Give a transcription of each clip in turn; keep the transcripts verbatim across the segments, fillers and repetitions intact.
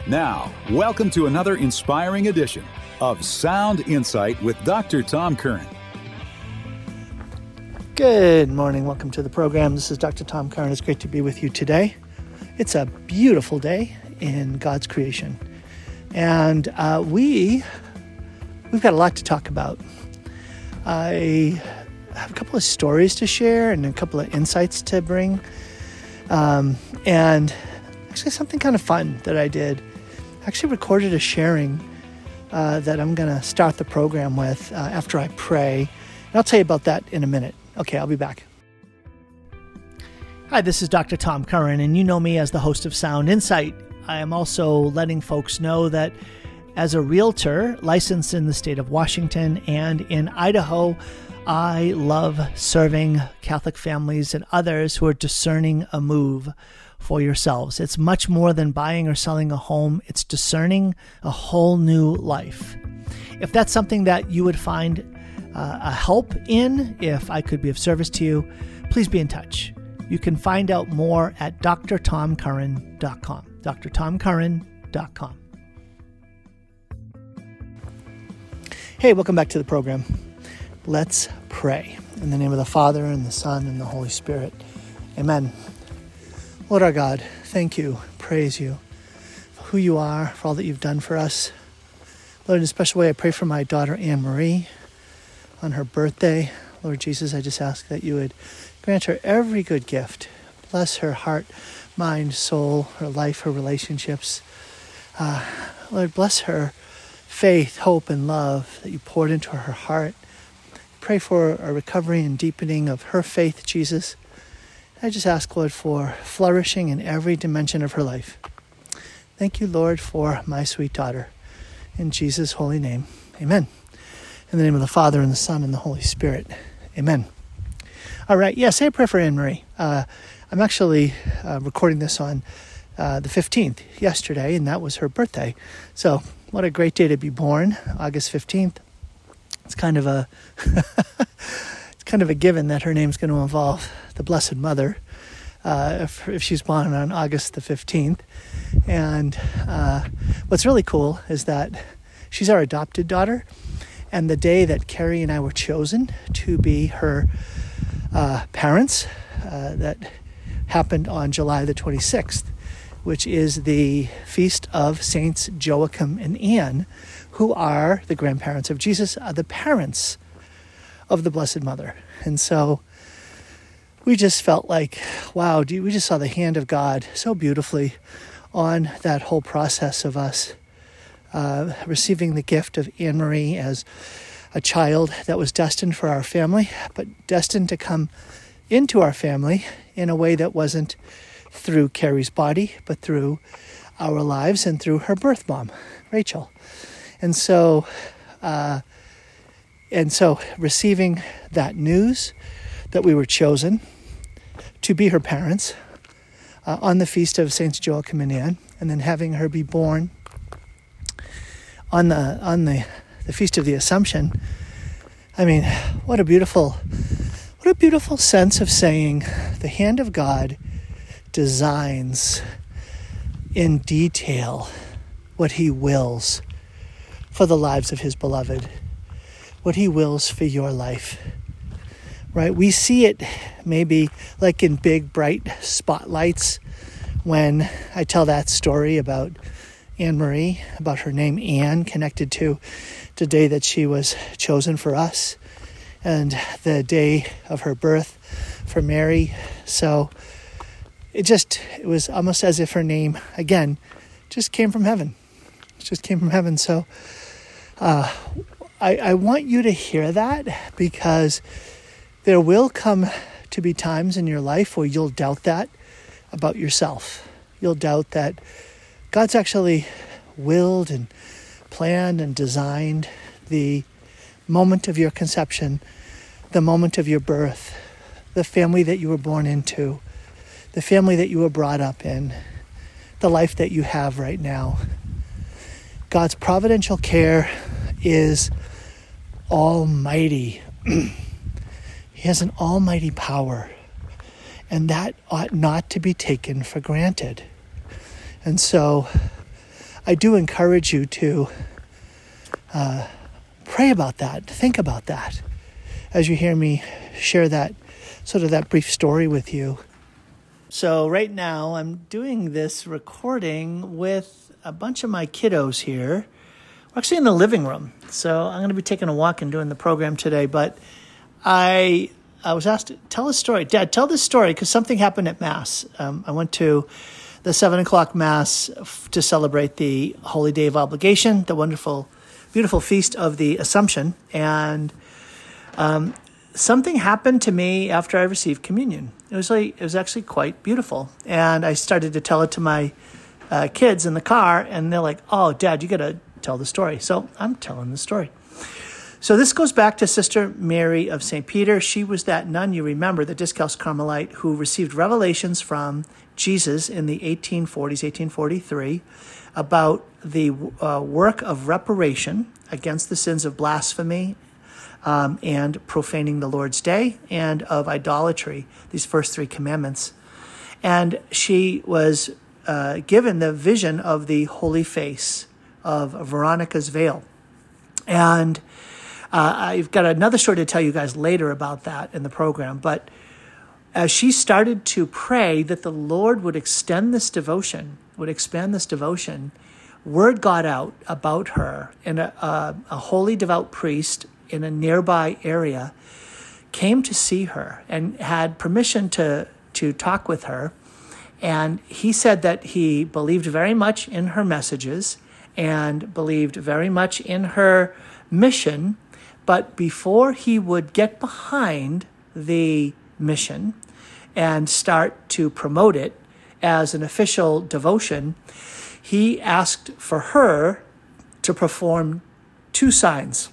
Now, welcome to another inspiring edition of Sound Insight with Doctor Tom Curran. Good morning. Welcome to the program. This is Doctor Tom Curran. It's great to be with you today. It's a beautiful day in God's creation. And uh, we, we've got a lot to talk about. I have a couple of stories to share and a couple of insights to bring. Um, and actually something kind of fun that I did. I actually recorded a sharing uh, that I'm going to start the program with uh, after I pray. And I'll tell you about that in a minute. Okay, I'll be back. Hi, this is Doctor Tom Curran, and you know me as the host of Sound Insight. I am also letting folks know that as a realtor licensed in the state of Washington and in Idaho, I love serving Catholic families and others who are discerning a move for yourselves. It's much more than buying or selling a home. It's discerning a whole new life. If that's something that you would find uh, a help in, if I could be of service to you, please be in touch. You can find out more at d r tom curran dot com. d r tom curran dot com. Hey, welcome back to the program. Let's pray. In the name of the Father, and the Son, and the Holy Spirit. Amen. Lord our God, thank you, praise you for who you are, for all that you've done for us. Lord, in a special way, I pray for my daughter Anne-Marie on her birthday. Lord Jesus, I just ask that you would grant her every good gift. Bless her heart, mind, soul, her life, her relationships. Uh, Lord, bless her faith, hope, and love that you poured into her heart. Pray for a recovery and deepening of her faith, Jesus. I just ask, Lord, for flourishing in every dimension of her life. Thank you, Lord, for my sweet daughter. In Jesus' holy name, amen. In the name of the Father, and the Son, and the Holy Spirit, amen. All right, yeah, say a prayer for Anne-Marie. Uh, I'm actually uh, recording this on uh, the fifteenth, yesterday, and that was her birthday. So what a great day to be born, August fifteenth. It's kind of a it's kind of a given that her name's going to involve the Blessed Mother uh, if, if she's born on August the fifteenth. And uh, what's really cool is that she's our adopted daughter, and the day that Carrie and I were chosen to be her uh, parents, uh, that happened on July the twenty-sixth, which is the feast of Saints Joachim and Anne, who are the grandparents of Jesus, are the parents of the Blessed Mother. And so we just felt like, wow, we just saw the hand of God so beautifully on that whole process of us uh, receiving the gift of Anne-Marie as a child that was destined for our family, but destined to come into our family in a way that wasn't through Carrie's body, but through our lives and through her birth mom, Rachel. And so, uh, and so receiving that news that we were chosen to be her parents uh, on the feast of Saints Joachim and Anne, and then having her be born on the on the, the feast of the Assumption. I mean, what a beautiful, what a beautiful sense of saying the hand of God designs in detail what he wills for the lives of his beloved, what he wills for your life, right? We see it maybe like in big, bright spotlights when I tell that story about Anne-Marie, about her name Anne, connected to the day that she was chosen for us and the day of her birth for Mary. So it just, it was almost as if her name, again, just came from heaven. It just came from heaven. So uh, I, I want you to hear that, because there will come to be times in your life where you'll doubt that about yourself. You'll doubt that God's actually willed and planned and designed the moment of your conception, the moment of your birth, the family that you were born into, the family that you were brought up in, the life that you have right now. God's providential care is almighty. He has an almighty power, and that ought not to be taken for granted. And so I do encourage you to uh, pray about that, think about that, as you hear me share that, sort of that brief story with you. So right now I'm doing this recording with a bunch of my kiddos here. We're actually in the living room. So I'm going to be taking a walk and doing the program today. But I I was asked to tell a story. Dad, tell this story because something happened at Mass. Um, I went to the seven o'clock Mass f- to celebrate the Holy Day of Obligation, the wonderful, beautiful feast of the Assumption. And um something happened to me after I received communion. It was like it was actually quite beautiful, and I started to tell it to my uh, kids in the car, and they're like, "Oh, Dad, you got to tell the story." So I'm telling the story. So this goes back to Sister Mary of Saint Peter. She was that nun, you remember, the Discalced Carmelite, who received revelations from Jesus in the eighteen forties, eighteen forty-three, about the uh, work of reparation against the sins of blasphemy, Um, and profaning the Lord's Day, and of idolatry, these first three commandments. And she was uh, given the vision of the holy face of Veronica's veil. And uh, I've got another story to tell you guys later about that in the program. But as she started to pray that the Lord would extend this devotion, would expand this devotion, word got out about her, and a, a, a holy devout priest in a nearby area came to see her and had permission to to talk with her. And he said that he believed very much in her messages and believed very much in her mission. But before he would get behind the mission and start to promote it as an official devotion, he asked for her to perform two signs.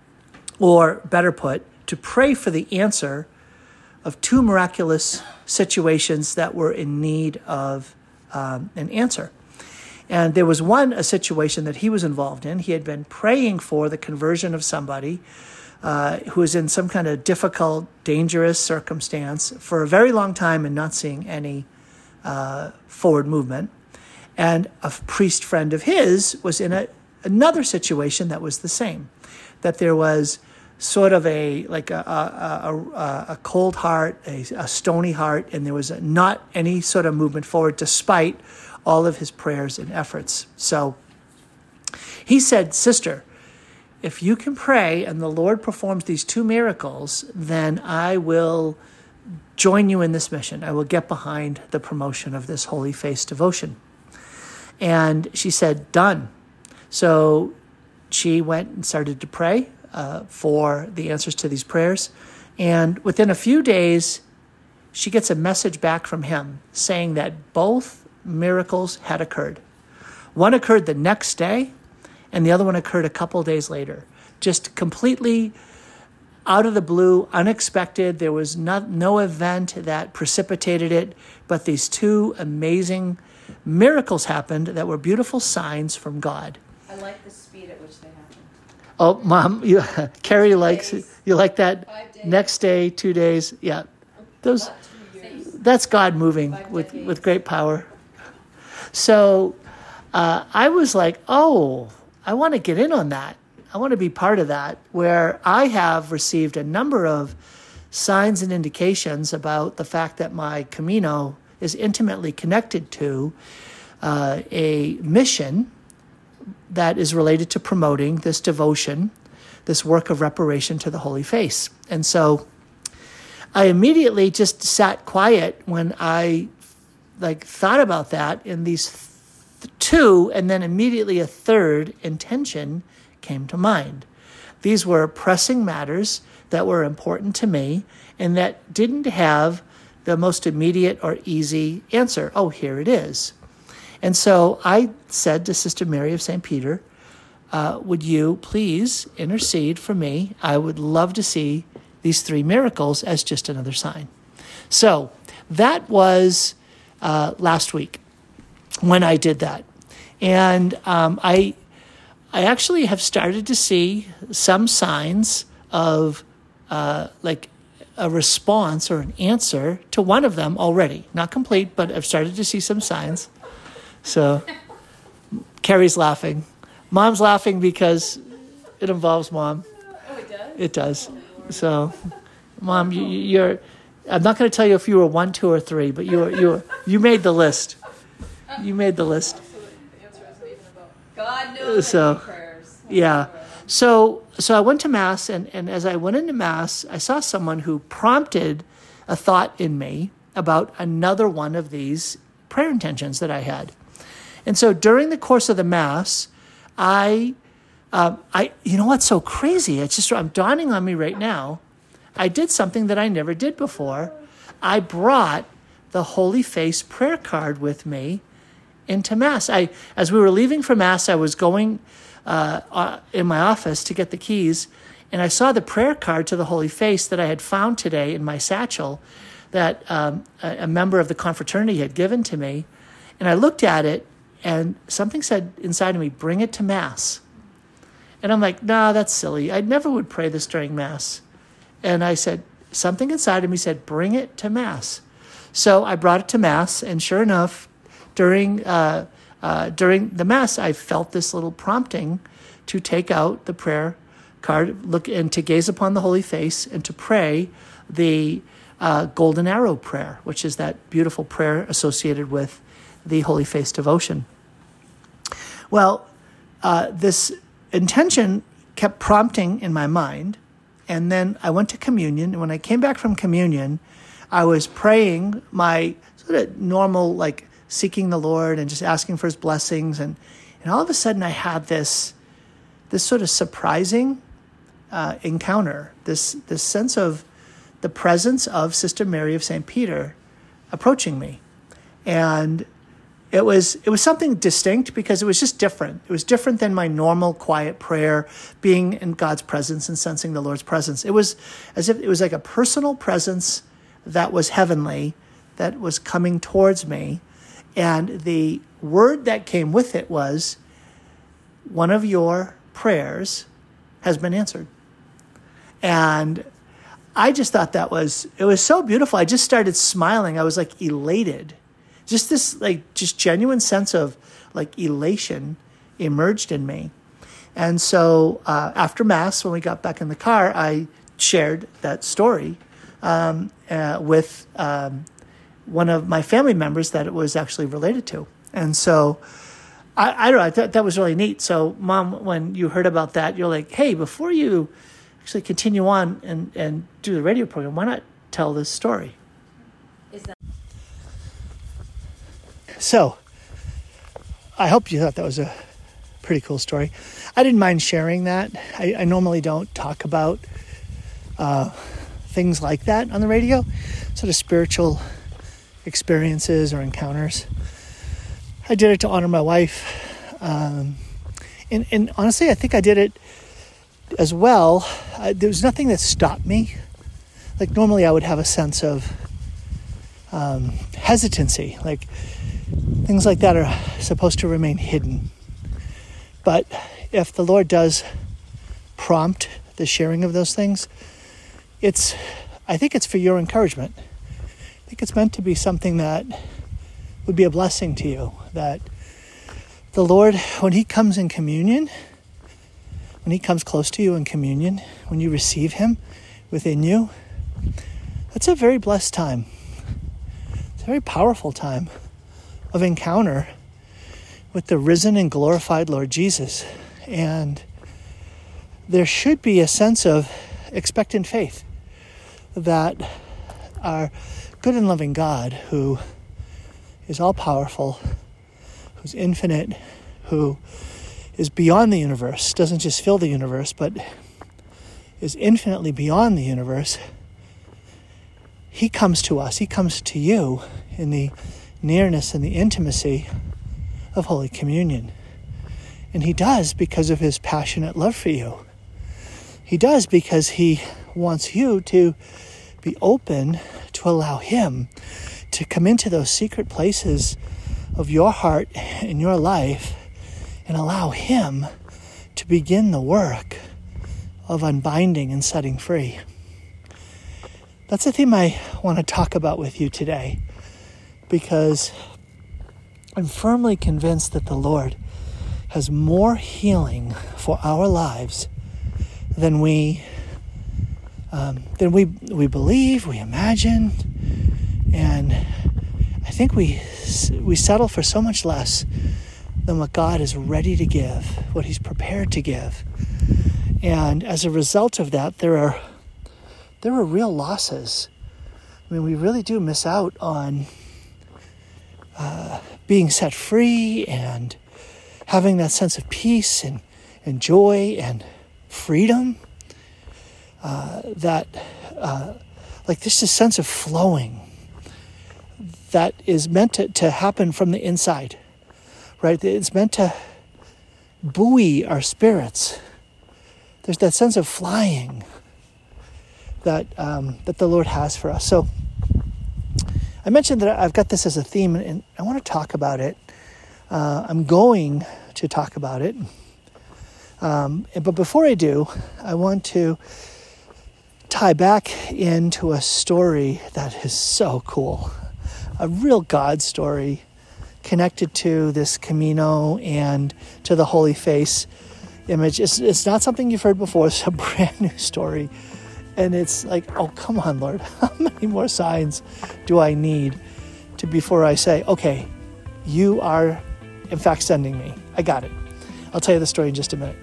Or better put, to pray for the answer of two miraculous situations that were in need of um, an answer. And there was one, a situation that he was involved in. He had been praying for the conversion of somebody uh, who was in some kind of difficult, dangerous circumstance for a very long time and not seeing any uh, forward movement. And a priest friend of his was in a, another situation that was the same, that there was sort of a like a a, a, a cold heart, a, a stony heart, and there was not any sort of movement forward despite all of his prayers and efforts. So he said, "Sister, if you can pray and the Lord performs these two miracles, then I will join you in this mission. I will get behind the promotion of this holy face devotion." And she said, "Done." So she went and started to pray Uh, for the answers to these prayers. And within a few days, she gets a message back from him saying that both miracles had occurred. One occurred the next day, and the other one occurred a couple days later. Just completely out of the blue, unexpected. There was no, no event that precipitated it, but these two amazing miracles happened that were beautiful signs from God. I like the speed at which they happen. Oh, Mom, you, Carrie likes days. you like that. Five days. Next day, two days, yeah. Those, that's God moving Five with, decades. with great power. So uh, I was like, oh, I want to get in on that. I want to be part of that, where I have received a number of signs and indications about the fact that my Camino is intimately connected to uh, a mission that is related to promoting this devotion, this work of reparation to the Holy Face. And so I immediately just sat quiet when I like thought about that in these th- two, and then immediately a third intention came to mind. These were pressing matters that were important to me and that didn't have the most immediate or easy answer. Oh, here it is. And so I said to Sister Mary of Saint Peter, uh, would you please intercede for me? I would love to see these three miracles as just another sign. So that was uh, last week when I did that. And um, I I actually have started to see some signs of uh, like a response or an answer to one of them already. Not complete, but I've started to see some signs. So Carrie's laughing. Mom's laughing because it involves Mom. Oh, it does? It does. So, Mom, you, you're... I'm not going to tell you if you were one, two, or three, but you were, you were, you made the list. You made the list. So the answer isn't even about God knows So, prayers. yeah. So so I went to Mass, and, and as I went into Mass, I saw someone who prompted a thought in me about another one of these prayer intentions that I had. And so during the course of the Mass, I, uh, I you know what's so crazy? It's just I'm dawning on me right now. I did something that I never did before. I brought the Holy Face prayer card with me into Mass. I, as we were leaving for Mass, I was going uh, uh, in my office to get the keys, and I saw the prayer card to the Holy Face that I had found today in my satchel that um, a, a member of the confraternity had given to me. And I looked at it, and something said inside of me, bring it to Mass. And I'm like, nah, that's silly. I never would pray this during Mass. And I said, something inside of me said, bring it to Mass. So I brought it to Mass, and sure enough, during uh, uh, during the Mass, I felt this little prompting to take out the prayer card, look and to gaze upon the Holy Face, and to pray the uh, Golden Arrow prayer, which is that beautiful prayer associated with the Holy Face devotion. Well, uh, this intention kept prompting in my mind. And then I went to communion. And when I came back from communion, I was praying my sort of normal, like seeking the Lord and just asking for his blessings. And, and all of a sudden I had this, this sort of surprising uh, encounter, this, this sense of the presence of Sister Mary of Saint Peter approaching me. And It was it was something distinct because it was just different. It was different than my normal quiet prayer, being in God's presence and sensing the Lord's presence. It was as if it was like a personal presence that was heavenly, that was coming towards me. And the word that came with it was, one of your prayers has been answered. And I just thought that was, it was so beautiful. I just started smiling. I was like elated. Just this like just genuine sense of like elation emerged in me. And so uh, after Mass, when we got back in the car, I shared that story um, uh, with um, one of my family members that it was actually related to. And so I, I don't know, I thought that was really neat. So Mom, when you heard about that, you're like, hey, before you actually continue on and, and do the radio program, why not tell this story? Is that- So, I hope you thought that was a pretty cool story. I didn't mind sharing that. I, I normally don't talk about uh, things like that on the radio, sort of spiritual experiences or encounters. I did it to honor my wife. Um, and, and honestly, I think I did it as well. Uh, there was nothing that stopped me. Like normally I would have a sense of um, hesitancy, like things like that are supposed to remain hidden. But if the Lord does prompt the sharing of those things, it's, I think it's for your encouragement. I think it's meant to be something that would be a blessing to you, that the Lord, when he comes in communion, when he comes close to you in communion, when you receive him within you, that's a very blessed time. It's a very powerful time of encounter with the risen and glorified Lord Jesus. And there should be a sense of expectant faith that our good and loving God, who is all-powerful, who's infinite, who is beyond the universe, doesn't just fill the universe, but is infinitely beyond the universe, he comes to us, he comes to you in the nearness and the intimacy of Holy Communion. And he does because of his passionate love for you. He does because he wants you to be open to allow him to come into those secret places of your heart and your life and allow him to begin the work of unbinding and setting free. That's the theme I want to talk about with you today, because I'm firmly convinced that the Lord has more healing for our lives than we um, than we we believe, we imagine, and I think we we settle for so much less than what God is ready to give, what He's prepared to give. And as a result of that, there are there are real losses. I mean, we really do miss out on uh, being set free and having that sense of peace and, and joy and freedom. Uh, that, uh, like, this is a sense of flowing that is meant to, to happen from the inside, right? It's meant to buoy our spirits. There's that sense of flying that um, that the Lord has for us. So I mentioned that I've got this as a theme, and I want to talk about it. Uh, I'm going to talk about it. Um, but before I do, I want to tie back into a story that is so cool. A real God story connected to this Camino and to the Holy Face image. It's, it's not something you've heard before. It's a brand new story. And it's like, oh, come on, Lord. How many more signs do I need to before I say, okay, you are, in fact, sending me. I got it. I'll tell you the story in just a minute.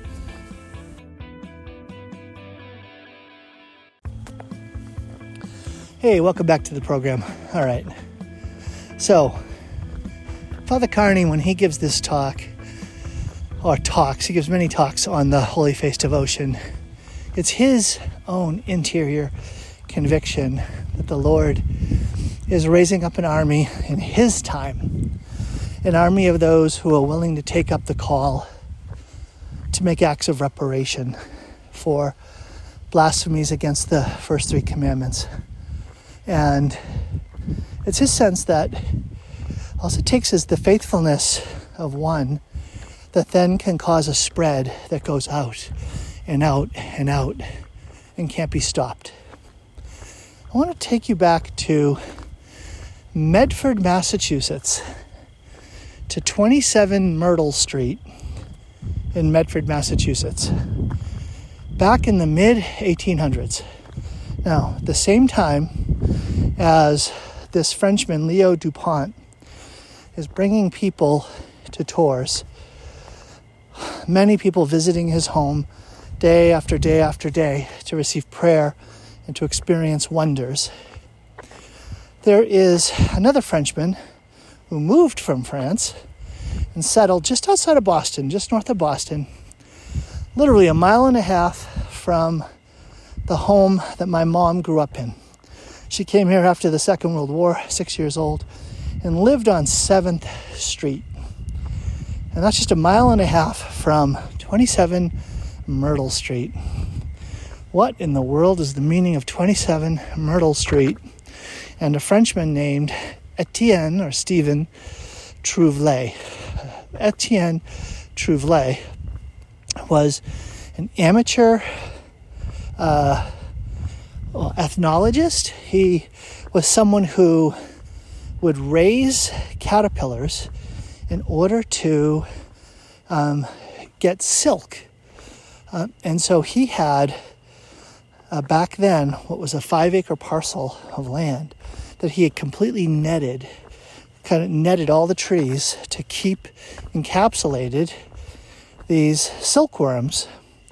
Hey, welcome back to the program. All right. So, Father Carney, when he gives this talk, or talks, he gives many talks on the Holy Face devotion. It's his own interior conviction that the Lord is raising up an army in his time, an army of those who are willing to take up the call to make acts of reparation for blasphemies against the first three commandments. And it's his sense that all it takes is the faithfulness of one that then can cause a spread that goes out and out and out and can't be stopped. I want to take you back to Medford, Massachusetts, to twenty-seven Myrtle Street in Medford, Massachusetts, back in the mid eighteen hundreds. Now, at the same time as this Frenchman, Leo Dupont, is bringing people to Tours, many people visiting his home day after day after day to receive prayer and to experience wonders. There is another Frenchman who moved from France and settled just outside of Boston, just north of Boston, literally a mile and a half from the home that my mom grew up in. She came here after the Second World War, six years old, and lived on seventh Street. And that's just a mile and a half from twenty-seven Myrtle Street. What in the world is the meaning of twenty-seven Myrtle Street? And a Frenchman named Etienne or Stephen Trouvelot. Etienne Trouvelot was an amateur uh, well, ethnologist. He was someone who would raise caterpillars in order to um, get silk. Uh, and so he had, uh, back then, what was a five-acre parcel of land that he had completely netted, kind of netted all the trees to keep encapsulated these silkworms.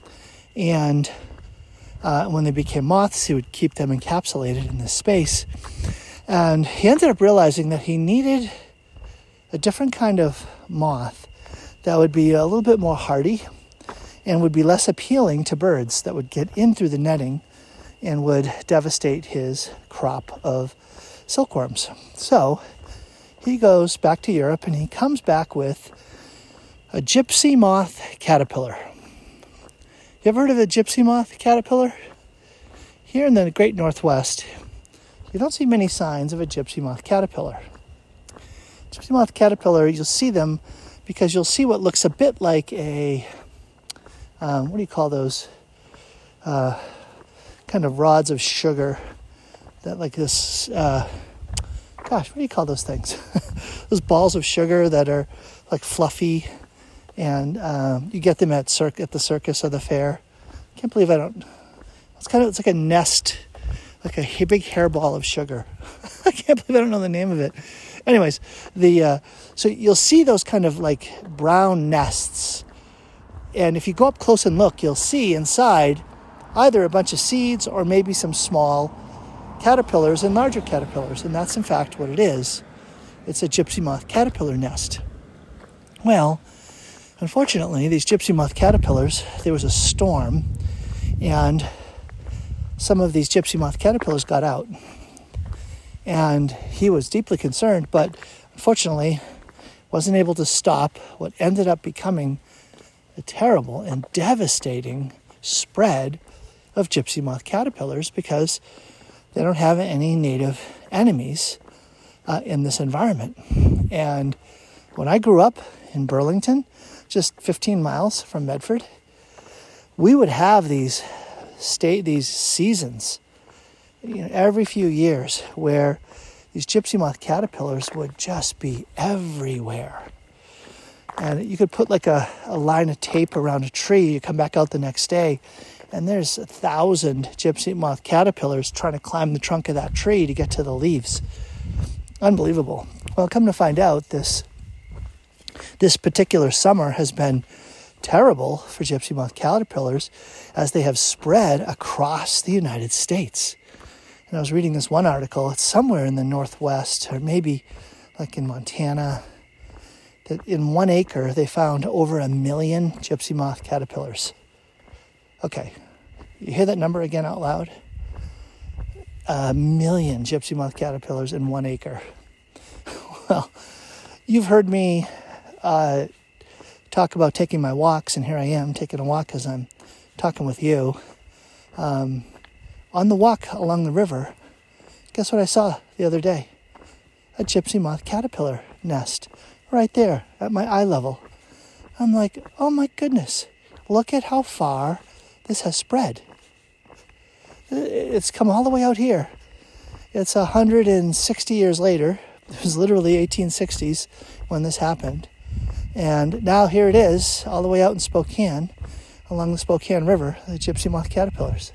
And uh, when they became moths, he would keep them encapsulated in this space. And he ended up realizing that he needed a different kind of moth that would be a little bit more hardy and would be less appealing to birds that would get in through the netting and would devastate his crop of silkworms. So he goes back to Europe and he comes back with a gypsy moth caterpillar. You ever heard of a gypsy moth caterpillar? Here in the Great Northwest, you don't see many signs of a gypsy moth caterpillar. Gypsy moth caterpillar, you'll see them because you'll see what looks a bit like a, um, what do you call those? Uh, kind of rods of sugar that like this, uh, gosh, what do you call those things? Those balls of sugar that are like fluffy And um, you get them at, circ- at the circus or the fair. Can't believe I don't... It's kind of it's like a nest, like a big hairball of sugar. I can't believe I don't know the name of it. Anyways, the uh, so you'll see those kind of like brown nests. And if you go up close and look, you'll see inside either a bunch of seeds or maybe some small caterpillars and larger caterpillars. And that's in fact what it is. It's a gypsy moth caterpillar nest. Well, unfortunately, these gypsy moth caterpillars, there was a storm, and some of these gypsy moth caterpillars got out. And he was deeply concerned, but unfortunately wasn't able to stop what ended up becoming a terrible and devastating spread of gypsy moth caterpillars because they don't have any native enemies uh, in this environment. And when I grew up in Burlington, just fifteen miles from Medford, we would have these state these seasons, you know, every few years where these gypsy moth caterpillars would just be everywhere. And you could put like a, a line of tape around a tree, you come back out the next day, and there's a thousand gypsy moth caterpillars trying to climb the trunk of that tree to get to the leaves. Unbelievable. Well, come to find out, this this particular summer has been terrible for gypsy moth caterpillars as they have spread across the United States. And I was reading this one article, it's somewhere in the Northwest, or maybe like in Montana, that in one acre they found over a million gypsy moth caterpillars. Okay, you hear that number again out loud? A million gypsy moth caterpillars in one acre. Well, you've heard me uh, talk about taking my walks, and here I am taking a walk as I'm talking with you. Um, on the walk along the river, guess what I saw the other day? A gypsy moth caterpillar nest right there at my eye level. I'm like, oh my goodness, look at how far this has spread. It's come all the way out here. It's one hundred sixty years later. It was literally eighteen sixties when this happened. And now here it is, all the way out in Spokane, along the Spokane River, the gypsy moth caterpillars.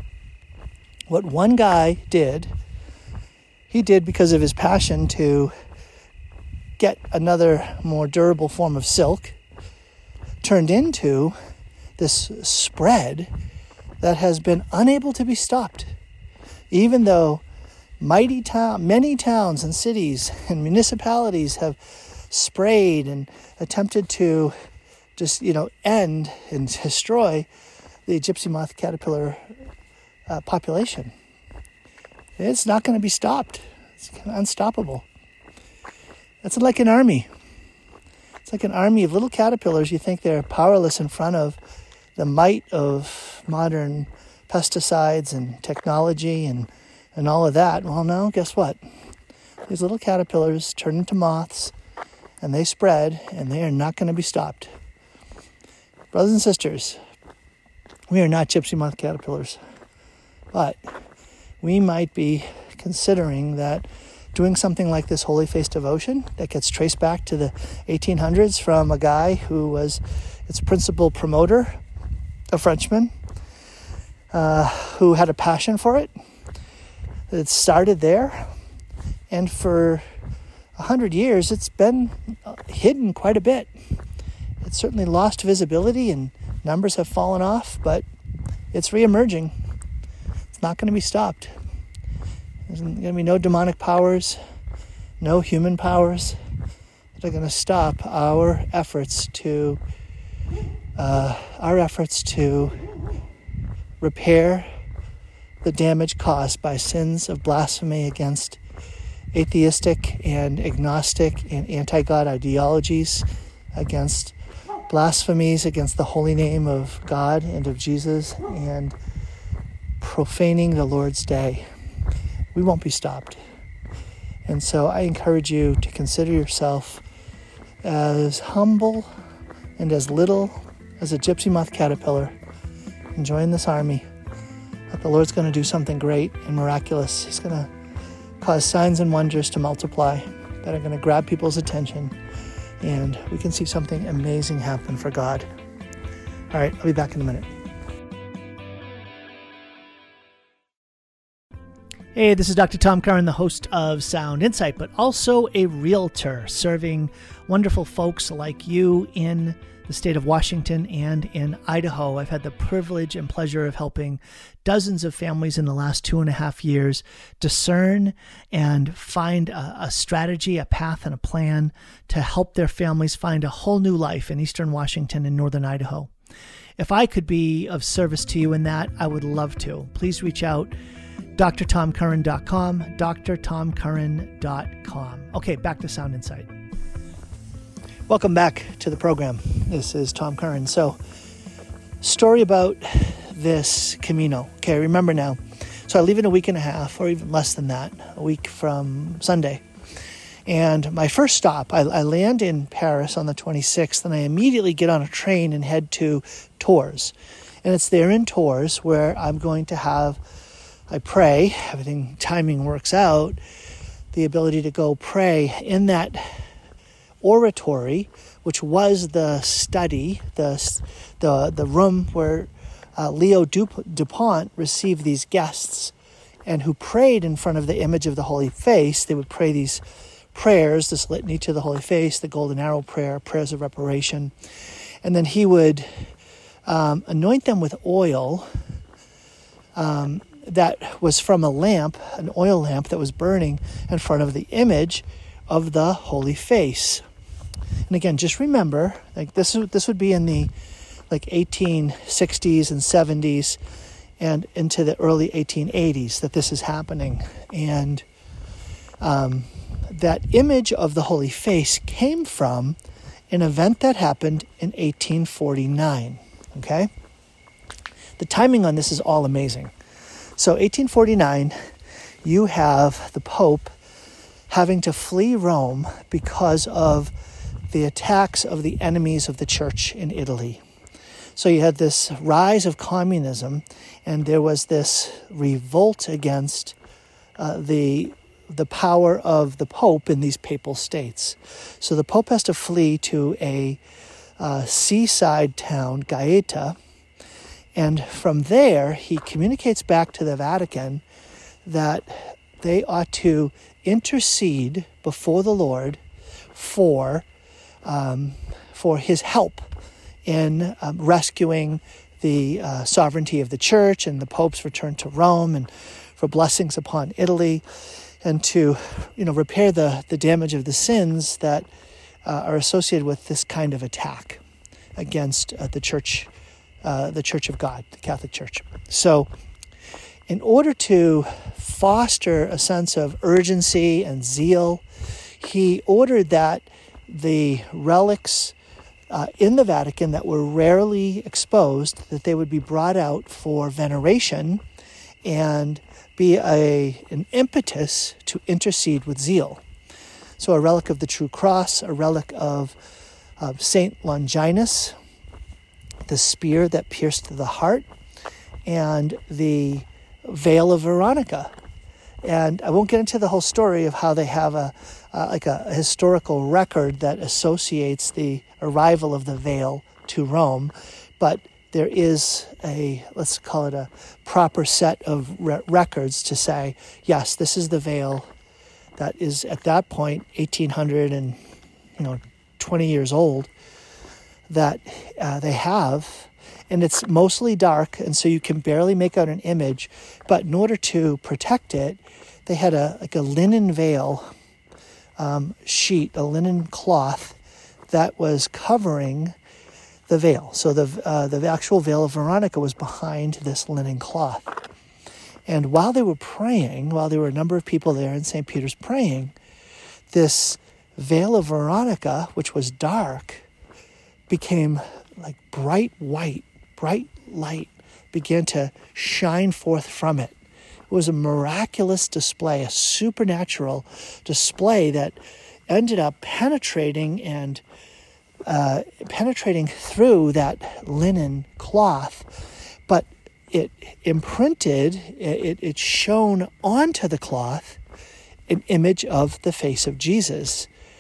What one guy did, he did because of his passion to get another more durable form of silk, turned into this spread that has been unable to be stopped. Even though mighty town, many towns and cities and municipalities have sprayed and attempted to just, you know, end and destroy the gypsy moth caterpillar uh, population. It's not going to be stopped. It's unstoppable. It's like an army. It's like an army of little caterpillars. You think they're powerless in front of the might of modern pesticides and technology and, and all of that. Well, no, guess what? These little caterpillars turn into moths, and they spread, and they are not going to be stopped. Brothers and sisters, we are not gypsy moth caterpillars, but we might be considering that doing something like this holy face devotion that gets traced back to the eighteen hundreds from a guy who was its principal promoter, a Frenchman, uh, who had a passion for it. It started there, and for a hundred years it's been hidden quite a bit. It's certainly lost visibility and numbers have fallen off, but it's reemerging. It's not going to be stopped. There's going to be no demonic powers, no human powers that are going to stop our efforts to uh, our efforts to repair the damage caused by sins of blasphemy against atheistic and agnostic and anti-God ideologies, against blasphemies against the holy name of God and of Jesus, and profaning the Lord's day. We won't be stopped. And so I encourage you to consider yourself as humble and as little as a gypsy moth caterpillar and join this army. That the Lord's going to do something great and miraculous. He's going to cause signs and wonders to multiply that are going to grab people's attention and we can see something amazing happen for God. All right, I'll be back in a minute. Hey, this is Doctor Tom Curran, the host of Sound Insight, but also a realtor serving wonderful folks like you in the state of Washington and in Idaho. I've had the privilege and pleasure of helping dozens of families in the last two and a half years discern and find a, a strategy, a path, and a plan to help their families find a whole new life in eastern Washington and northern Idaho. If I could be of service to you in that, I would love to. Please reach out. D R tom curran dot com, D R tom curran dot com. Okay, back to Sound Insight. Welcome back to the program. This is Tom Curran. So, story about this Camino. Okay, remember now. So I leave in a week and a half, or even less than that, a week from Sunday. And my first stop, I, I land in Paris on the twenty-sixth, and I immediately get on a train and head to Tours. And it's there in Tours where I'm going to have, I pray, everything timing works out, the ability to go pray in that oratory, which was the study, the the the room where uh, Leo Dupont received these guests, and who prayed in front of the image of the Holy Face. They would pray these prayers, this litany to the Holy Face, the Golden Arrow Prayer, prayers of reparation, and then he would um, anoint them with oil um, that was from a lamp, an oil lamp that was burning in front of the image of the Holy Face. And again, just remember, like this is this would be in the like eighteen sixties and seventies and into the early eighteen eighties that this is happening. And um, that image of the Holy Face came from an event that happened in eighteen forty-nine. Okay? The timing on this is all amazing. So eighteen forty-nine, you have the Pope having to flee Rome because of the attacks of the enemies of the church in Italy. So you had this rise of communism, and there was this revolt against uh, the the power of the Pope in these papal states. So the Pope has to flee to a uh, seaside town, Gaeta, and from there he communicates back to the Vatican that they ought to intercede before the Lord for um, for his help in um, rescuing the uh, sovereignty of the church and the Pope's return to Rome, and for blessings upon Italy, and to, you know, repair the, the damage of the sins that uh, are associated with this kind of attack against uh, the church, uh, the Church of God, the Catholic Church. So, in order to foster a sense of urgency and zeal, he ordered that the relics uh, in the Vatican that were rarely exposed, that they would be brought out for veneration and be a an impetus to intercede with zeal. So a relic of the True Cross, a relic of, of Saint Longinus, the spear that pierced the heart, and the Veil of Veronica. And I won't get into the whole story of how they have a uh, like a, a historical record that associates the arrival of the veil to Rome, but there is a, let's call it a proper set of re- records to say, yes, this is the veil that is at that point eighteen hundred and you know twenty years old that uh, they have. And it's mostly dark, and so you can barely make out an image. But in order to protect it, they had a like a linen veil um, sheet, a linen cloth that was covering the veil. So the uh, the actual Veil of Veronica was behind this linen cloth. And while they were praying, while there were a number of people there in Saint Peter's praying, this Veil of Veronica, which was dark, became like bright white. Bright light began to shine forth from it. It was a miraculous display, a supernatural display that ended up penetrating and uh, penetrating through that linen cloth, but it imprinted, it, it shone onto the cloth an image of the face of Jesus,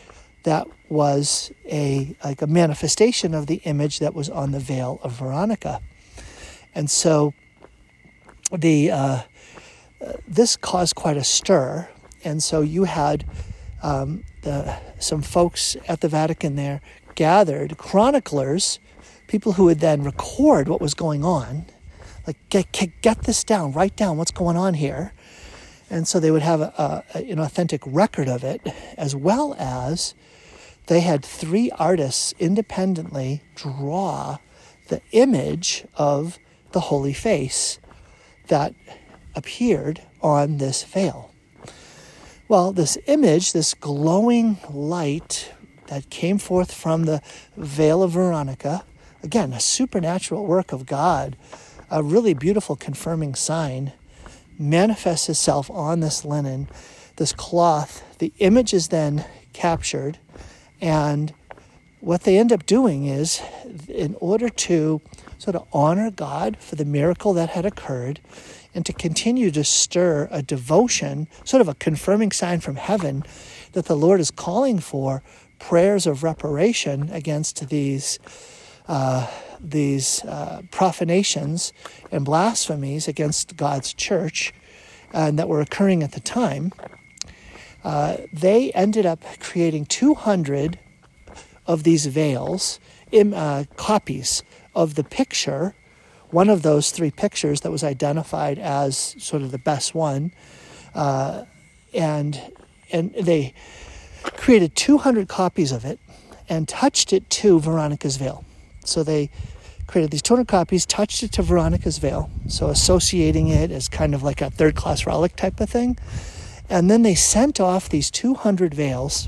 that was a like a manifestation of the image that was on the veil of Veronica. And so the uh, this caused quite a stir. And so you had um, the, some folks at the Vatican there gathered, chroniclers, people who would then record what was going on. Like, get, get, get this down, write down what's going on here. And so they would have a, a, an authentic record of it, as well as they had three artists independently draw the image of the Holy Face that appeared on this veil. Well, this image, this glowing light that came forth from the veil of Veronica, again, a supernatural work of God, a really beautiful confirming sign, manifests itself on this linen, this cloth. The image is then captured, and what they end up doing is, in order to sort of honor God for the miracle that had occurred, and to continue to stir a devotion, sort of a confirming sign from heaven that the Lord is calling for prayers of reparation against these uh, these uh, profanations and blasphemies against God's church and that were occurring at the time. Uh, they ended up creating two hundred of these veils, in, uh, copies of the picture, one of those three pictures that was identified as sort of the best one, uh, and and they created two hundred copies of it and touched it to Veronica's veil. So they created these two hundred copies, touched it to Veronica's veil, so associating it as kind of like a third-class relic type of thing. And then they sent off these two hundred veils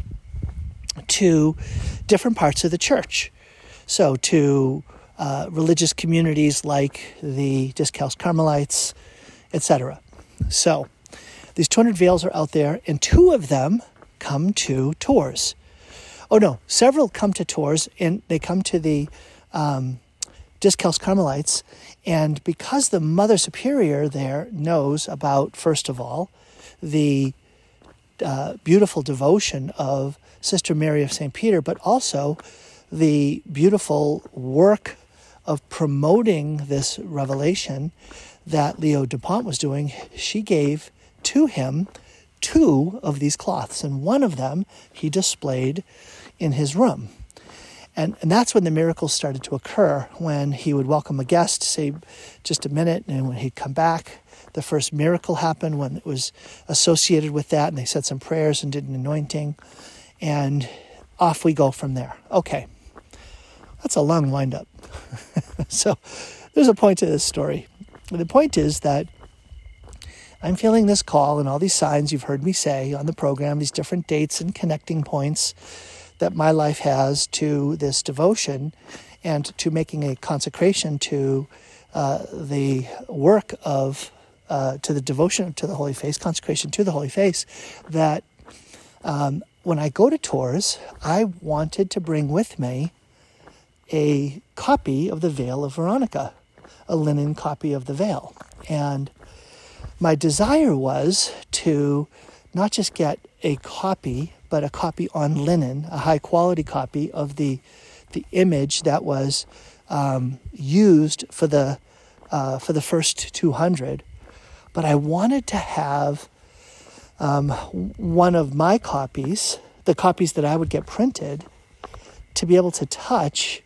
to different parts of the church. So to uh, religious communities like the Discalced Carmelites, et cetera. So these two hundred veils are out there, and two of them come to Tours. Oh no, several come to Tours, and they come to the um, Discalced Carmelites, and because the Mother Superior there knows about, first of all, the uh, beautiful devotion of Sister Mary of Saint Peter, but also the beautiful work of promoting this revelation that Leo Dupont was doing, she gave to him two of these cloths, and one of them he displayed in his room. And, and that's when the miracles started to occur, when he would welcome a guest, say just a minute, and when he'd come back, the first miracle happened when it was associated with that, and they said some prayers and did an anointing, and off we go from there. Okay, that's a long wind-up. So there's a point to this story. The point is that I'm feeling this call and all these signs you've heard me say on the program, these different dates and connecting points that my life has to this devotion and to making a consecration to uh, the work of, uh, to the devotion to the Holy Face, consecration to the Holy Face, that um, when I go to Tours, I wanted to bring with me a copy of the Veil of Veronica, a linen copy of the veil. And my desire was to not just get a copy, but a copy on linen, a high-quality copy of the the image that was um, used for the uh, for the first two hundred. But I wanted to have um, one of my copies, the copies that I would get printed, to be able to touch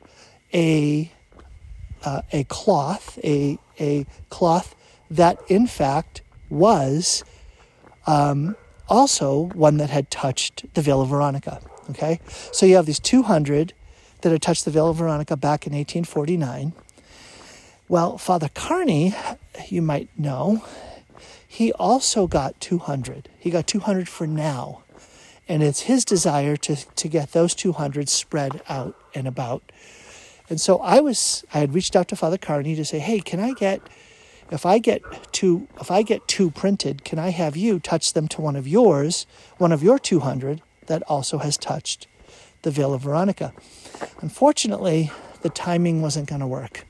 a uh, a cloth, a a cloth that in fact was um, also one that had touched the Veil of Veronica. Okay, so you have these two hundred that had touched the Veil of Veronica back in eighteen forty-nine. Well, Father Carney, you might know, he also got two hundred. He got two hundred for now. And it's his desire to, to get those two hundred spread out and about. And so I was, I had reached out to Father Carney to say, hey, can I get, if I get two, if I get two printed, can I have you touch them to one of yours, one of your two hundred that also has touched the Veil of Veronica? Unfortunately, the timing wasn't going to work.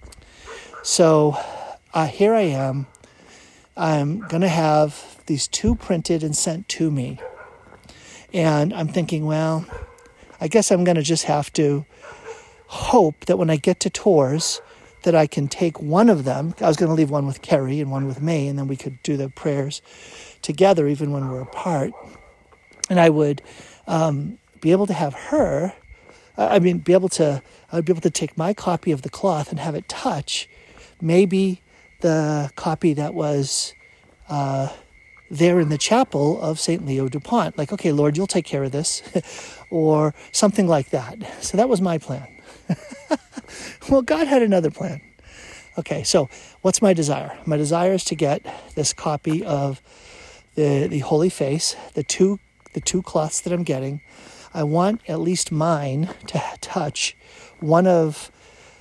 So uh, here I am. I'm going to have these two printed and sent to me. And I'm thinking, well, I guess I'm going to just have to hope that when I get to Tours that I can take one of them. I was going to leave one with Carrie and one with May, and then we could do the prayers together even when we're apart. And I would um, be able to have her, I mean, be able to, I would be able to take my copy of the cloth and have it touch maybe the copy that was uh, there in the chapel of Saint Leo Dupont. Like, okay, Lord, you'll take care of this, or something like that. So that was my plan. Well, God had another plan. Okay, so what's my desire? My desire is to get this copy of the the Holy Face, the two the two cloths that I'm getting. I want at least mine to touch one of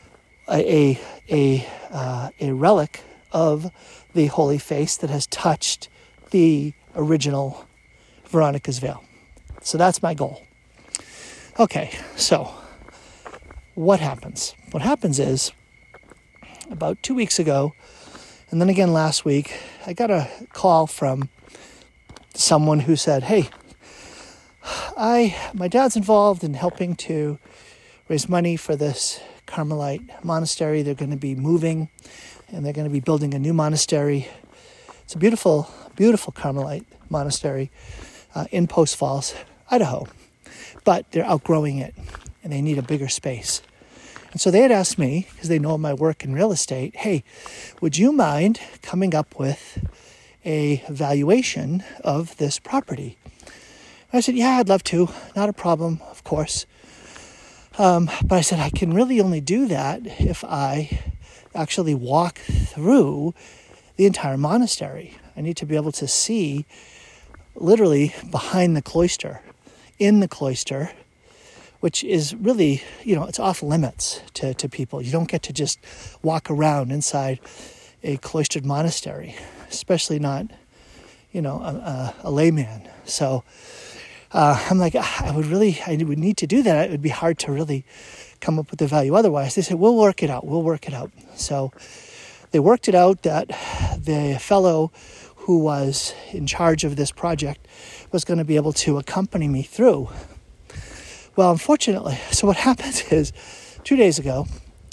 a a a, uh, a relic of the Holy Face that has touched the original Veronica's veil. So that's my goal. Okay, so what happens? What happens is, about two weeks ago, and then again last week, I got a call from someone who said, hey, I my dad's involved in helping to raise money for this Carmelite monastery. They're going to be moving, and they're going to be building a new monastery. It's a beautiful, beautiful Carmelite monastery uh, in Post Falls, Idaho. But they're outgrowing it, and they need a bigger space. And so they had asked me, because they know my work in real estate, hey, would you mind coming up with a valuation of this property? And I said, yeah, I'd love to. Not a problem, of course. Um, but I said, I can really only do that if I actually walk through the entire monastery. I need to be able to see literally behind the cloister, in the cloister, which is really, you know, it's off limits to, to people. You don't get to just walk around inside a cloistered monastery, especially not, you know, a, a, a layman. So uh, I'm like, I would really, I would need to do that. It would be hard to really come up with the value otherwise. They said, we'll work it out. We'll work it out. So they worked it out that the fellow who was in charge of this project was going to be able to accompany me through. Well, unfortunately, so what happens is, two days ago,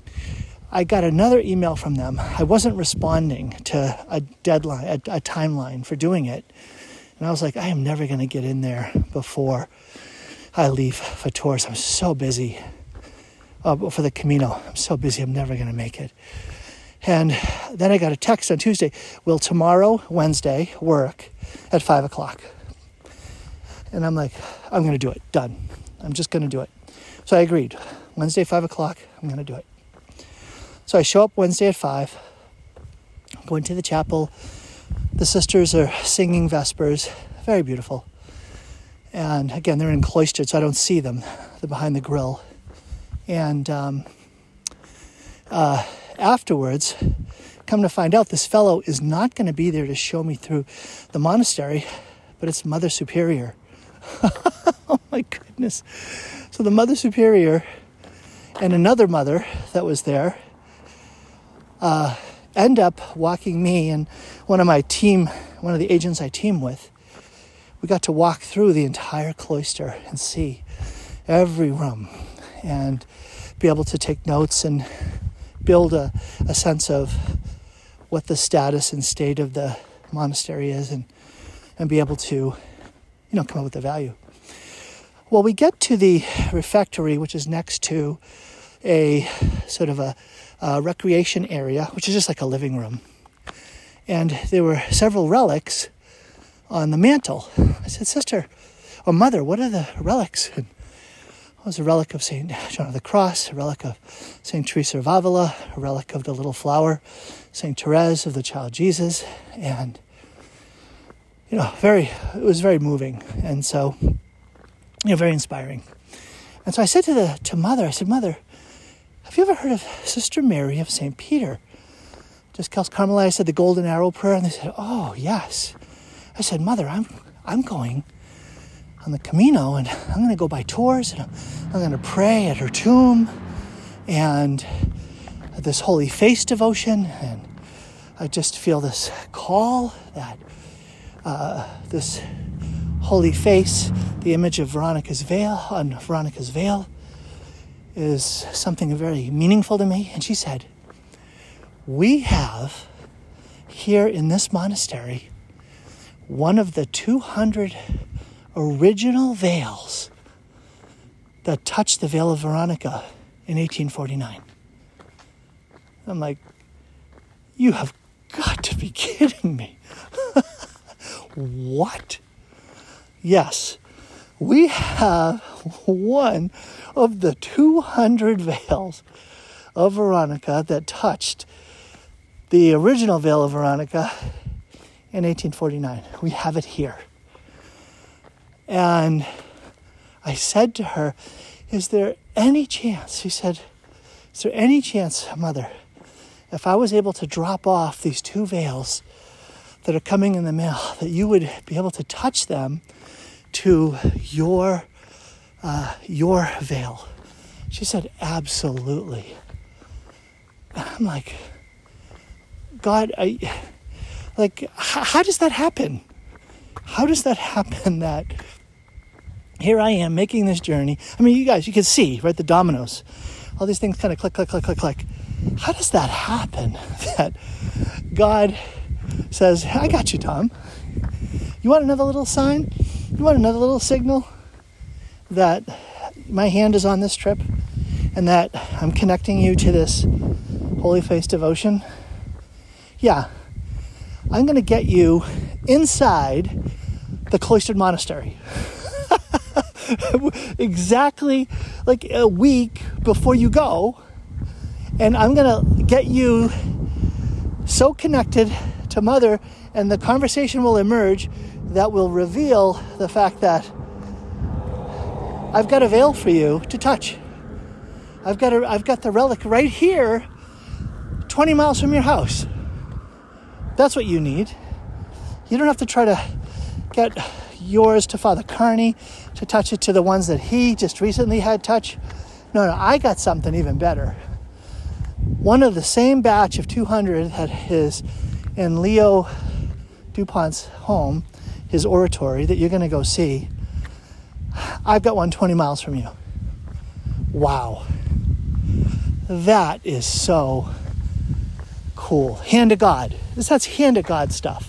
I got another email from them. I wasn't responding to a deadline, a, a timeline for doing it. And I was like, I am never going to get in there before I leave for Tours. I'm so busy. Uh, for the Camino, I'm so busy, I'm never going to make it. And then I got a text on Tuesday, will tomorrow, Wednesday, work at five o'clock? And I'm like, I'm going to do it. Done. I'm just going to do it. So I agreed. Wednesday, five o'clock, I'm going to do it. So I show up Wednesday at five, go into the chapel. The sisters are singing Vespers. Very beautiful. And again, they're in cloistered, so I don't see them. They're behind the grill. And um, uh, afterwards, come to find out, this fellow is not going to be there to show me through the monastery, but it's Mother Superior. Oh my goodness. So the Mother Superior and another mother that was there uh, end up walking me and one of my team, one of the agents I team with. We got to walk through the entire cloister and see every room and be able to take notes and build a, a sense of what the status and state of the monastery is, and, and be able to, you know, come up with the value. Well, we get to the refectory, which is next to a sort of a, a recreation area, which is just like a living room. And there were several relics on the mantle. I said, Sister, or Mother, what are the relics? And it was a relic of Saint John of the Cross, a relic of Saint Teresa of Avila, a relic of the Little Flower, Saint Therese of the Child Jesus, and, you know, very, it was very moving, and so, you know, very inspiring. And so I said to the to Mother, I said, Mother, have you ever heard of Sister Mary of Saint Peter? Just Carmelite, I said the Golden Arrow prayer, and they said, oh, yes. I said, Mother, I'm I'm going on the Camino, and I'm going to go by Tours, and I'm, I'm going to pray at her tomb, and this Holy Face devotion, and I just feel this call that uh, this holy face, the image of Veronica's veil, on Veronica's veil, is something very meaningful to me. And she said, we have here in this monastery one of the two hundred original veils that touched the veil of Veronica in eighteen forty-nine. I'm like, you have got to be kidding me. What? Yes, we have one of the two hundred veils of Veronica that touched the original veil of Veronica in eighteen forty-nine. We have it here. And I said to her, is there any chance, she said, is there any chance, Mother, if I was able to drop off these two veils that are coming in the mail, that you would be able to touch them to your uh, your veil? She said, absolutely. And I'm like, God, I, like, h- how does that happen? How does that happen that here I am making this journey? I mean, you guys, you can see, right, the dominoes. All these things kind of click, click, click, click, click. How does that happen that God says, I got you, Tom. You want another little sign? You want another little signal that my hand is on this trip and that I'm connecting you to this Holy Face devotion? Yeah, I'm going to get you inside the cloistered monastery. Exactly like a week before you go. And I'm going to get you so connected to Mother, and the conversation will emerge that will reveal the fact that I've got a veil for you to touch. I've got a, I've got the relic right here, twenty miles from your house. That's what you need. You don't have to try to get yours to Father Carney to touch it to the ones that he just recently had touch. No, no, I got something even better. One of the same batch of two hundred that is in Leo DuPont's home, his oratory that you're going to go see. I've got one twenty miles from you. Wow. That is so cool. Hand of God. This That's hand of God stuff.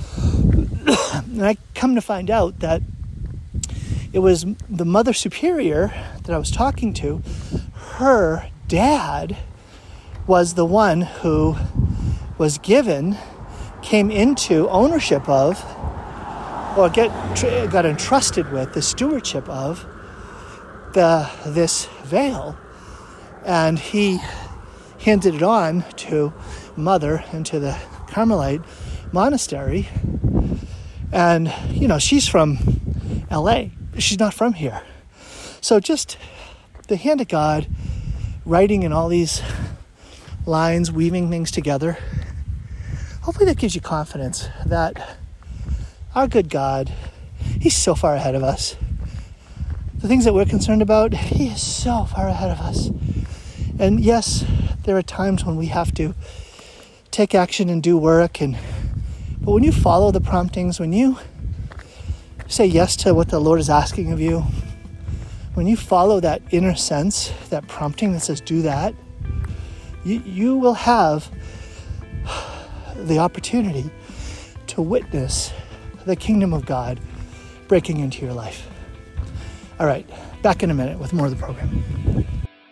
And I come to find out that it was the Mother Superior that I was talking to. Her dad was the one who was given, came into ownership of, or get got entrusted with the stewardship of the this veil, and he handed it on to Mother and to the Carmelite monastery. And you know, she's from L A. She's not from here. So just the hand of God, writing in all these lines, weaving things together. Hopefully that gives you confidence that our good God, He's so far ahead of us. The things that we're concerned about, He is so far ahead of us. And yes, there are times when we have to take action and do work, and but when you follow the promptings, when you say yes to what the Lord is asking of you, when you follow that inner sense, that prompting that says do that, you, you will have the opportunity to witness the kingdom of God breaking into your life. All right, back in a minute with more of the program.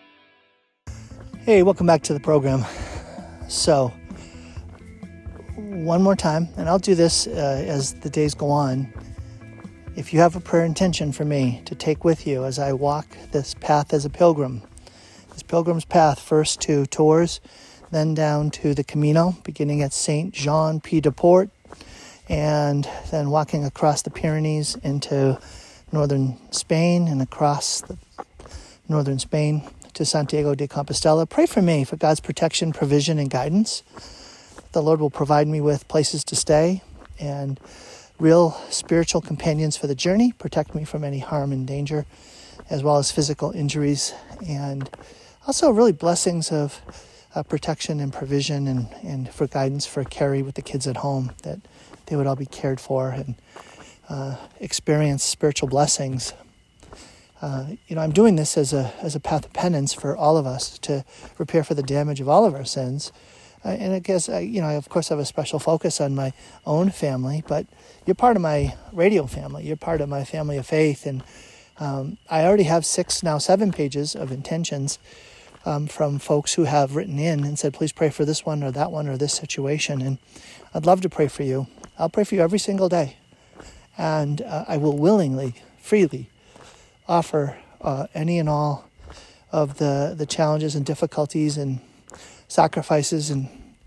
Hey, welcome back to the program. So, one more time, and I'll do this uh, as the days go on. If you have a prayer intention for me to take with you as I walk this path as a pilgrim, this pilgrim's path, first to Tours, then down to the Camino, beginning at Saint Jean Pied de Port, and then walking across the Pyrenees into northern Spain and across the northern Spain to Santiago de Compostela. Pray for me for God's protection, provision, and guidance. The Lord will provide me with places to stay and real spiritual companions for the journey, protect me from any harm and danger, as well as physical injuries, and also really blessings of uh, protection and provision and, and for guidance for Carrie with the kids at home, that they would all be cared for and uh, experience spiritual blessings. Uh, you know, I'm doing this as a as a path of penance for all of us to repair for the damage of all of our sins. Uh, and I guess, I, you know, I of course have a special focus on my own family, but you're part of my radio family. You're part of my family of faith. And um, I already have six, now seven pages of intentions um, from folks who have written in and said, please pray for this one or that one or this situation. And I'd love to pray for you. I'll pray for you every single day. And uh, I will willingly, freely offer uh, any and all of the, the challenges and difficulties and sacrifices and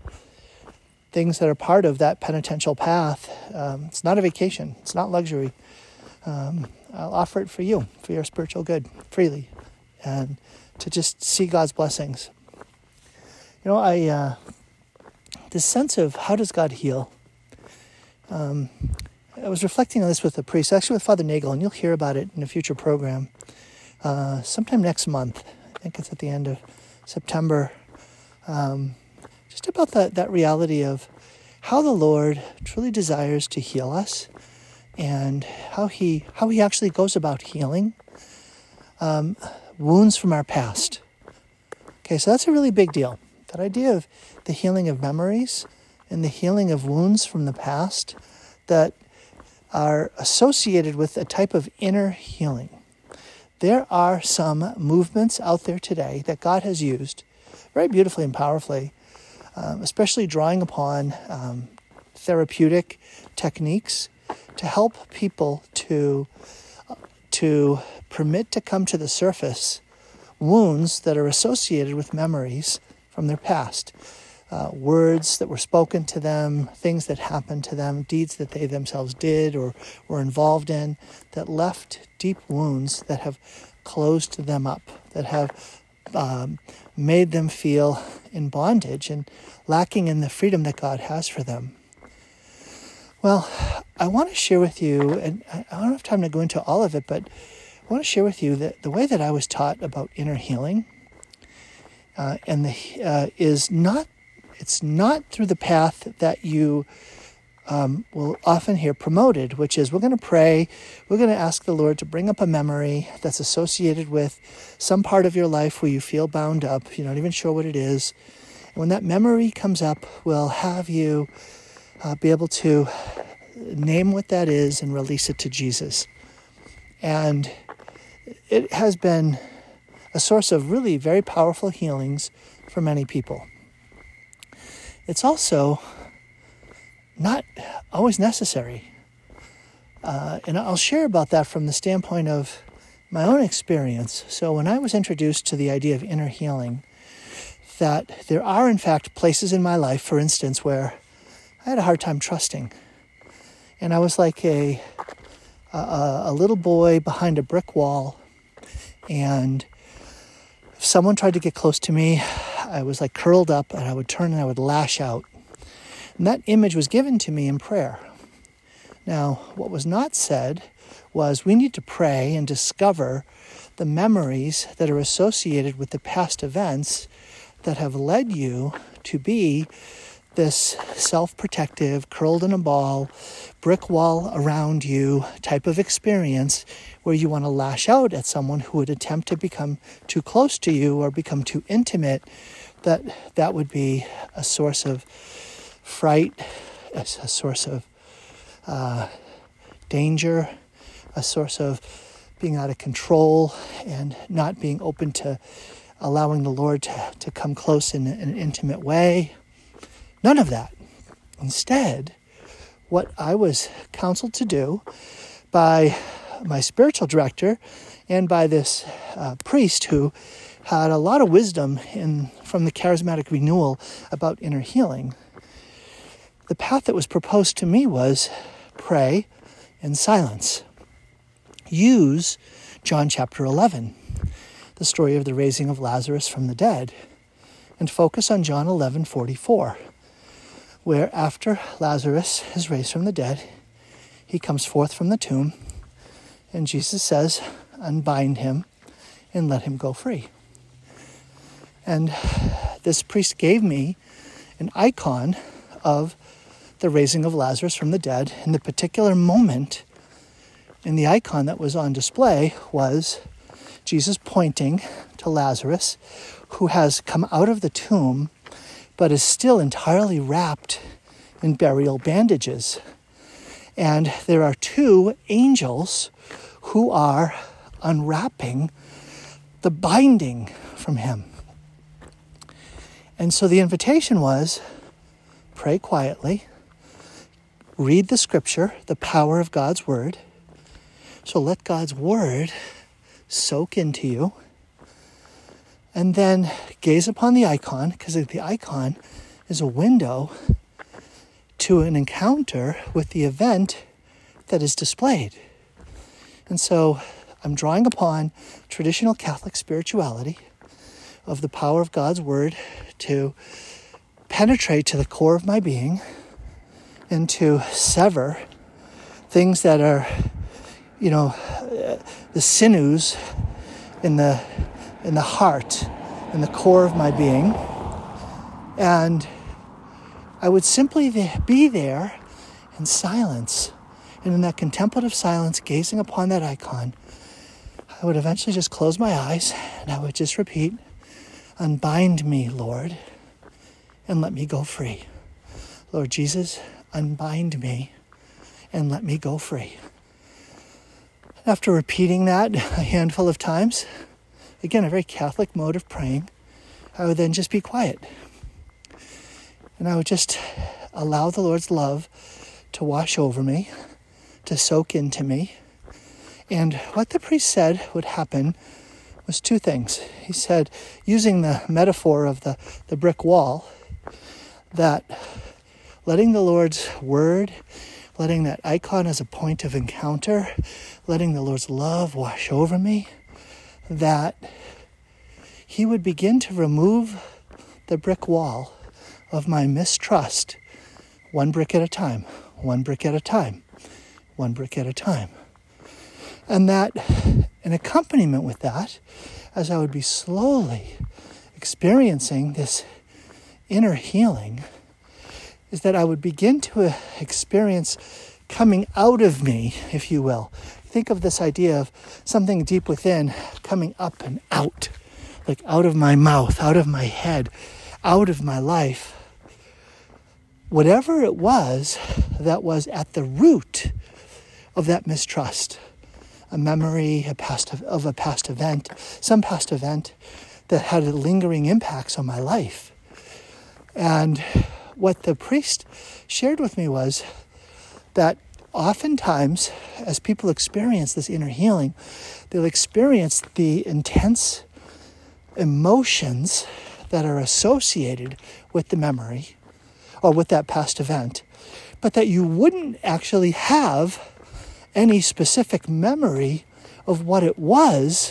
things that are part of that penitential path. Um, it's not a vacation. It's not luxury. Um, I'll offer it for you, for your spiritual good, freely, and to just see God's blessings. You know, I uh, this sense of how does God heal? Um, I was reflecting on this with a priest, actually with Father Nagel, and you'll hear about it in a future program uh, sometime next month. I think it's at the end of September. Um, just about that, that reality of how the Lord truly desires to heal us and how he how he actually goes about healing um, wounds from our past. Okay, so that's a really big deal. That idea of the healing of memories and the healing of wounds from the past that are associated with a type of inner healing. There are some movements out there today that God has used very beautifully and powerfully, um, especially drawing upon um, therapeutic techniques to help people to, uh, to permit to come to the surface wounds that are associated with memories from their past. Uh, words that were spoken to them, things that happened to them, deeds that they themselves did or were involved in that left deep wounds that have closed them up, that have um, made them feel in bondage and lacking in the freedom that God has for them. Well, I want to share with you, and I don't have time to go into all of it, but I want to share with you that the way that I was taught about inner healing uh, and the uh, is not It's not through the path that you um, will often hear promoted, which is we're going to pray, we're going to ask the Lord to bring up a memory that's associated with some part of your life where you feel bound up, you're not even sure what it is. And when that memory comes up, we'll have you uh, be able to name what that is and release it to Jesus. And it has been a source of really very powerful healings for many people. It's also not always necessary. Uh, and I'll share about that from the standpoint of my own experience. So when I was introduced to the idea of inner healing, that there are in fact places in my life, for instance, where I had a hard time trusting. And I was like a, a, a little boy behind a brick wall. And if someone tried to get close to me, I was like curled up and I would turn and I would lash out. And that image was given to me in prayer. Now, what was not said was we need to pray and discover the memories that are associated with the past events that have led you to be this self-protective, curled in a ball, brick wall around you type of experience where you want to lash out at someone who would attempt to become too close to you or become too intimate. That that would be a source of fright, a, a source of uh, danger, a source of being out of control and not being open to allowing the Lord to, to come close in, in an intimate way. None of that. Instead, what I was counseled to do by my spiritual director and by this uh, priest who had a lot of wisdom in from the charismatic renewal about inner healing, the path that was proposed to me was pray in silence. Use John chapter eleven, the story of the raising of Lazarus from the dead, and focus on John eleven forty-four, where after Lazarus is raised from the dead, he comes forth from the tomb, and Jesus says, unbind him and let him go free. And this priest gave me an icon of the raising of Lazarus from the dead in the particular moment And the icon that was on display was Jesus pointing to Lazarus, who has come out of the tomb, but is still entirely wrapped in burial bandages. And there are two angels who are unwrapping the binding from him. And so the invitation was, pray quietly, read the scripture, the power of God's word. So let God's word soak into you. And then gaze upon the icon, because the icon is a window to an encounter with the event that is displayed. And so I'm drawing upon traditional Catholic spirituality of the power of God's word to penetrate to the core of my being and to sever things that are, you know, the sinews in the in the heart, in the core of my being. And I would simply be there in silence. And in that contemplative silence, gazing upon that icon, I would eventually just close my eyes and I would just repeat, unbind me, Lord, and let me go free. Lord Jesus, unbind me and let me go free. After repeating that a handful of times, again, a very Catholic mode of praying, I would then just be quiet. And I would just allow the Lord's love to wash over me, to soak into me. And what the priest said would happen was two things. He said, using the metaphor of the, the brick wall, that letting the Lord's word, letting that icon as a point of encounter, letting the Lord's love wash over me, that he would begin to remove the brick wall of my mistrust, one brick at a time, one brick at a time, one brick at a time. And that, an accompaniment with that, as I would be slowly experiencing this inner healing, is that I would begin to experience coming out of me, if you will. Think of this idea of something deep within coming up and out, like out of my mouth, out of my head, out of my life. Whatever it was that was at the root of that mistrust, a memory, a past of a past event, some past event that had lingering impacts on my life. And what the priest shared with me was that oftentimes, as people experience this inner healing, they'll experience the intense emotions that are associated with the memory or with that past event, but that you wouldn't actually have any specific memory of what it was,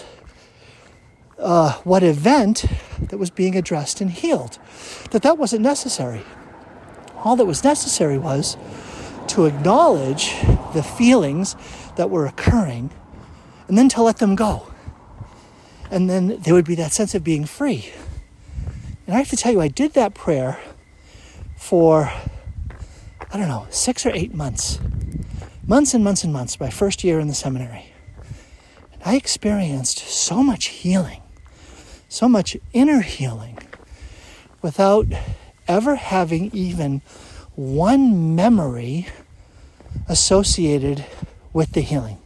uh, what event that was being addressed and healed, that that wasn't necessary. All that was necessary was to acknowledge the feelings that were occurring and then to let them go. And then there would be that sense of being free. And I have to tell you, I did that prayer for, I don't know, six or eight months. Months and months and months, my first year in the seminary. And I experienced so much healing, so much inner healing, without ever having even one memory associated with the healing.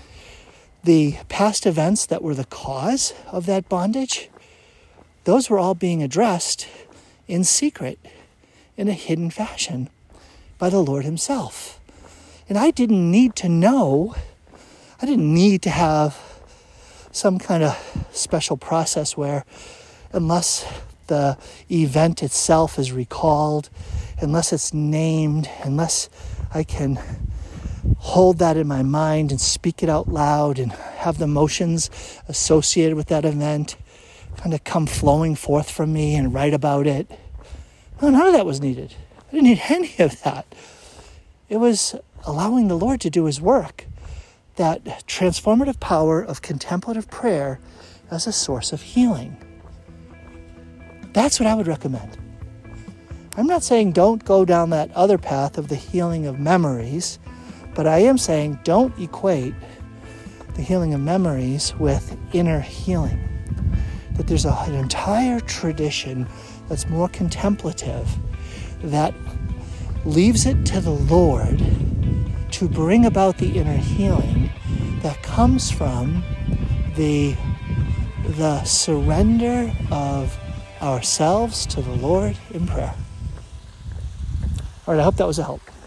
The past events that were the cause of that bondage, those were all being addressed in secret, in a hidden fashion, by the Lord himself. And I didn't need to know, I didn't need to have some kind of special process where, unless the event itself is recalled, unless it's named, unless I can hold that in my mind and speak it out loud and have the emotions associated with that event kind of come flowing forth from me and write about it. No, none of that was needed. I didn't need any of that. It was allowing the Lord to do his work, that transformative power of contemplative prayer as a source of healing. That's what I would recommend. I'm not saying don't go down that other path of the healing of memories, but I am saying don't equate the healing of memories with inner healing. That there's a, an entire tradition that's more contemplative, that leaves it to the Lord to bring about the inner healing that comes from the, the surrender of ourselves to the Lord in prayer. All right, I hope that was a help.